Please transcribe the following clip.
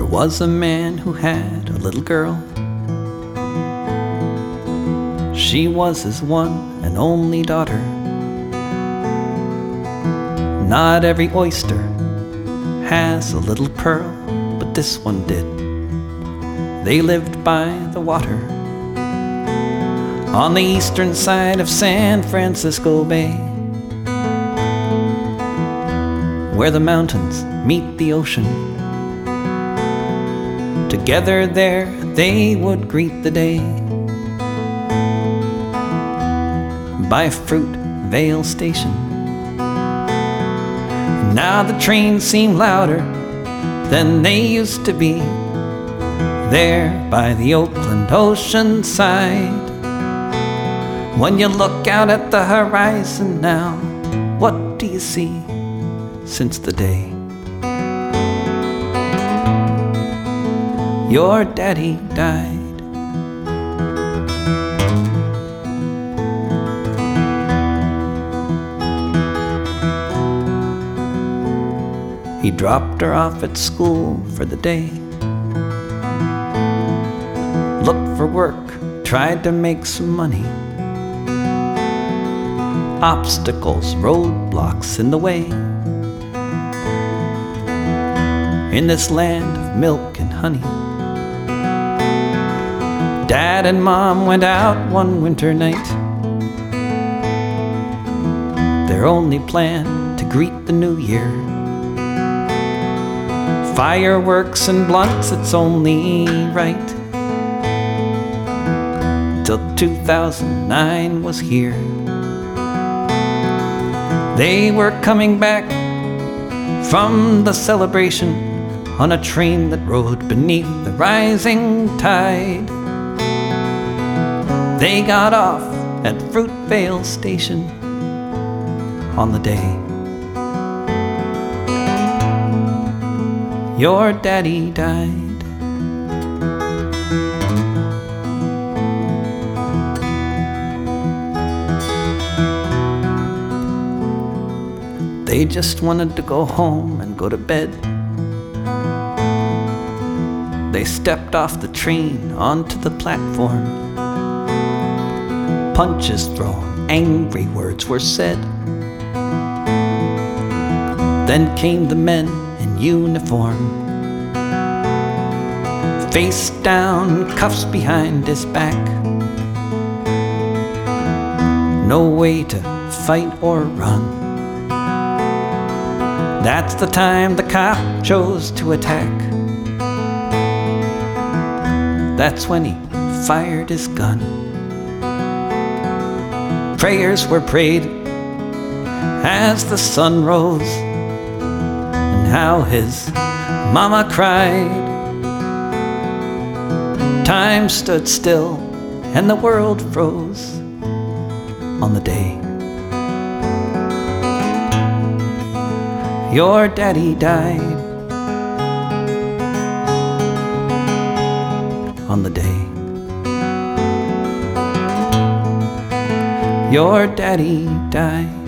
was a man who had a little girl. She was his one and only daughter. Not every oyster has a little pearl, but this one did. They lived by the water on the eastern side of San Francisco Bay, where the mountains meet the ocean. Together there they would greet the day by Fruitvale Station. Now the trains seem louder than they used to be, there by the Oakland ocean side. When you look out at the horizon now, what do you see since the day your daddy died? He dropped her off at school for the day, looked for work, tried to make some money. Obstacles, roadblocks in the way. In this land of milk and honey, Dad and Mom went out one winter night. Their only plan to greet the new year, fireworks and blunts, it's only right. Till 2009 was here. They were coming back from the celebration on a train that rode beneath the rising tide. They got off at Fruitvale Station on the day your daddy died. They just wanted to go home and go to bed. They stepped off the train onto the platform. Punches thrown, angry words were said. Then came the men in uniform, face down, cuffs behind his back. No way to fight or run. That's the time the cop chose to attack. That's when he fired his gun. Prayers were prayed as the sun rose, and how his mama cried. Time stood still and the world froze on the day your daddy died. On the day your daddy died.